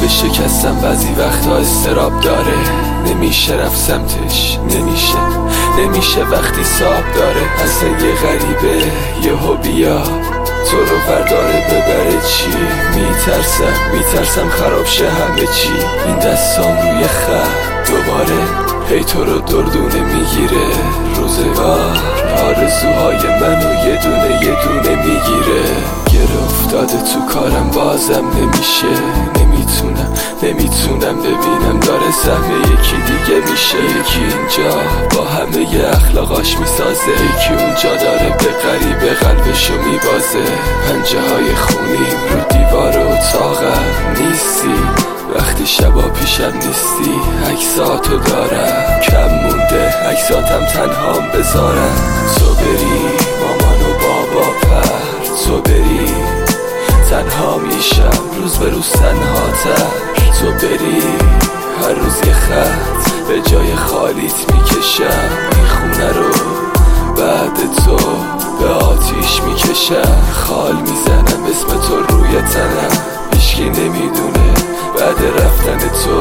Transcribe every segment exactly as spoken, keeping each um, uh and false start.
دل شکستم بعضی وقتا استراب داره، نمیشه رفت سمتش، نمیشه نمیشه وقتی ساب داره. اصلا یه غریبه یهو بیا تو رو برداره ببره چی؟ میترسم میترسم خراب شه همه چی. این دستام روی خط دوباره هی تو رو دردونه میگیره. روزگار آرزوهای منو یه دونه یه دونه میگیره. گره افتاده تو کارم بازم نمیشه، نمیتونم نمیتونم ببینم داره سهم یکی دیگه میشه. یکی اینجا با همه ی اخلاقاش میسازه، یکی اونجا داره به غریبه قلبشو میبازه. پنجه های خونیم رو دیوار اتاقم نیستی، وقتی شبا پیشم نیستی عکساتو دارم. کم مونده عکساتم تنهام بذارم. تو بری مامان و بابا پر، تو بری تنها میشم روز به روز تنها تر. تو بری هر روز یه خط به جای خالیت میکشم. این خونه رو بعد تو به آتیش میکشم. خال میزنم اسم تو روی تنم، هیچکی نمیدونه بعد رفتن تو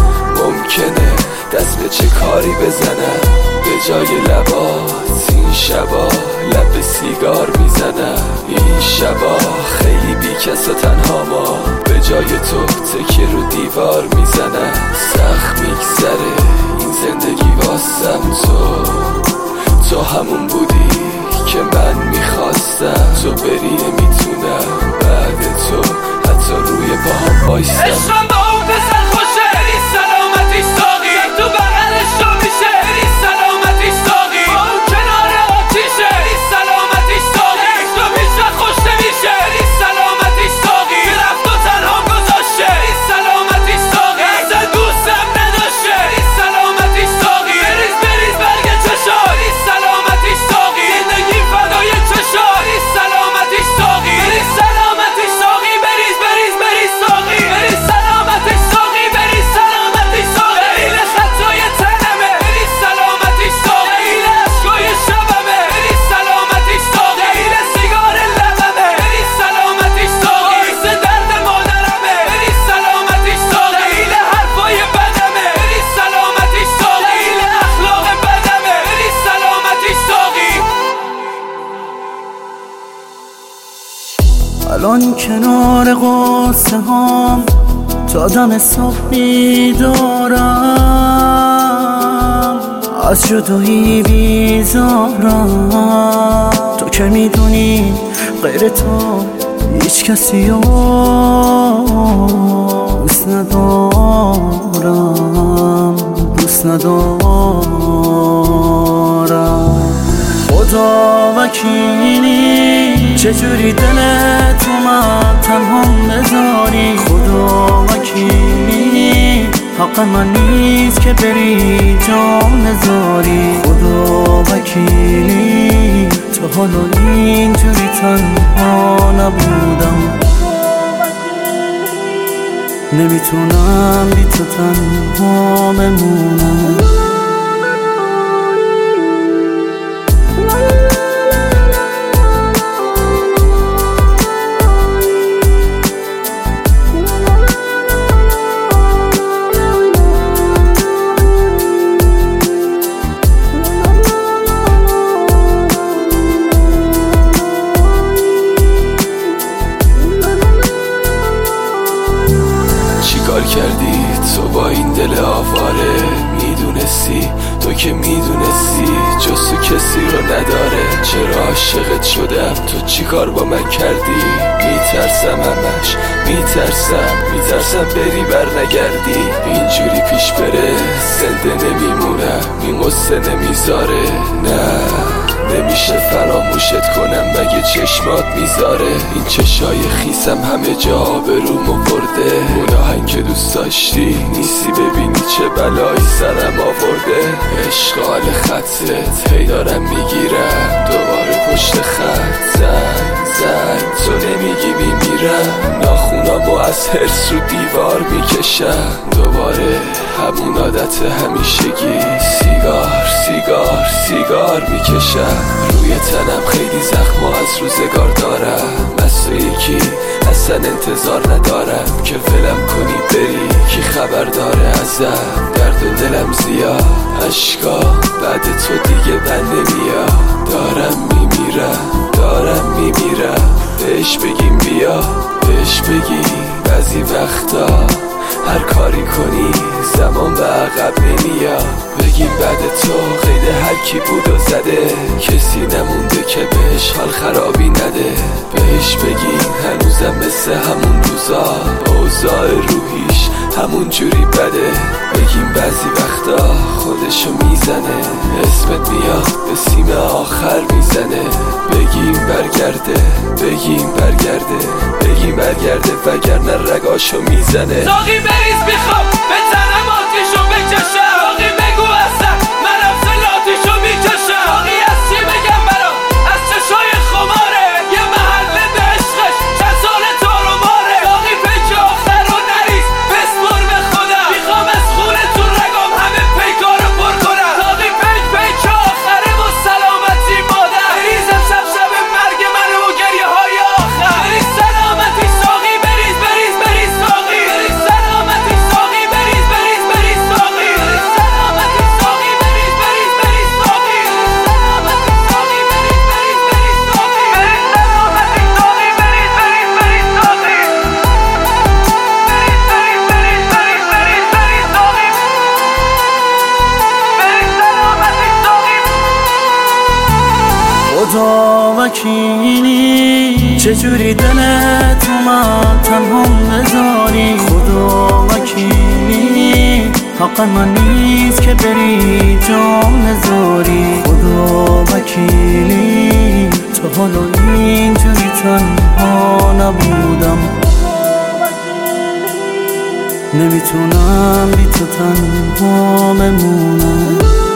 ممکنه دست به چه کاری بزنم. به جای لبات این شبا لب سیگار میزنم. این شبا خیلی بی کس و تنها ما به جای تو تکیه رو دیوار میزنم. سخت میگذره این زندگی واسم، تو تو همون بودی که من میخواستم. تو بری نمیتونم بعد تو حتی روی پاهم بایستم. عشقم با اون پسر خوشه، بری سلامتیش ساقی تو بغلش رو میشه. بری سلامتیش ساقی با اون کنار آتیشه. بری سلامتیش ساقی عشق رو پیش و خوش نمیشه. بری سلامتیش ساقی که رفت و تنها گذاشته. بری سلامتیش ساقی اصلا دوستم نداشته. بری سلامتیش ساقی بریز بریز برگ چشا. بری سلامتیش ساقی زندگی فدای چشا. بری سلامتیش ساقی بری سلامتیش ساقی بریز بریز بریز ساقی. بری سلامتیش ساقی بری سلامتیش ساقی. این خطای تنمه. بری سلامتیش ساقی این عشقای شبمه. بری سلامتیش ساقی این سیگار لبمه. بری سلامتیش ساقی ایست درد مادرمه. بری سلامتیش ساقی این حرفای بدمه. بری سلامتیش ساقی این اخلاق بدمه. بری سلامتیش ساقی. الان کنار قصه هام تا دم صبح میدارم، از جدایی بیزارم. تو که میدونی غیر تو هیچ کسی رو دوست ندارم، دوست ندارم. خدا وکیلی چجوری دلت اومد تنها بذاری. خدا وکیلی حق من نیست که بری جام نذاری. خدا وکیلی تو حالا اینجوری تنها نبودم، نمیتونم بی تو تنها بمونم. چیکار کردی تو با این دل آواره؟ میدونستی تو که میدونستی جز تو کسی رو نداره. چرا عاشقت شدم تو چیکار با من کردی؟ میترسم همش میترسم میترسم بری بر نگردی. اینجوری پیش بره زنده نمیمونم، این قصه نمیذاره. نه نمیشه فراموشت کنم مگه چشمات میذاره. این چشای خیسم همه جا آبرومو برده. اون آهنگ که دوست داشتی نیستی ببینی چه بلایی سرم آورده. عشق حال خطت هی دارم میگیرم دوباره پشت خط. زنگ زنگ تو نمیگی میمیرم. ناخونامو و از حرص رو دیوار میکشم. دوباره همون عادت همیشگی، سیگار سیگار سیگار میکشم. روی تنم خیلی زخم و از روزگار دارم، از تو یکی اصلا انتظار ندارم که ولم کنی بری. کی خبر داره ازم، درد و دلم زیاد، اشکا بعد تو دیگه بند نمیاد. دارم میمیرم دارم میمیرم، بهش بگیم بیا بهش بگیم. بعضی وقتا هر کاری کنی زمان به عقب نمیاد. بگیم بعد تو قید هر کی بود و زده، کسی نمونده که بهش حال خرابی نده. بهش بگیم هنوزم مثل همون روزا، اوضاع روحیش همون جوری بده. بگیم بعضی وقتا خودشو میزنه، اسمت میاد به سیم آخر میزنه. بگیم برگرده بگیم برگرده بگیم برگرده وگرنه رگاشو میزنه. ساقی بریز میخوام به تنم آتیشو بکشم. ساقی بگو اصلا من افسلاتیشو میکشم. ساقی از چی بگم برام، از چشای خماره، یه محله به عشقش چند سال تارو ماره. ساقی پیک آخر رو نریز بسپر به خودم، میخوام از خونه تو رگام همه پیکارو پر کنم. ساقی پیک پیک آخره و سلامتی مادر، بریزم شب شب مرگ منو و گریه های آخر. بریز سلامتی ساقی بریز بریز بریز ساقی، بریز سلامتی ساقی بریز بریز بریز ساقی، بریز سلامتی ساقی بریز بریز بریز ساقی، بریز سلامتی ساقی بریز بریز بریز ساقی، بریز سلامتی ساقی بریز بریز بریز ساقی، بریز بریز بریز بریز بریز ساقی، بریز سلامتی ساقی. خدا وکیلی چجوری دلت اومد تنها بذاری. خدا وکیلی حق من نیست که بری جام نذاری. خدا وکیلی تا حالا اینجوری تنها نبودم، نمیتونم بی تو تنها بمونم.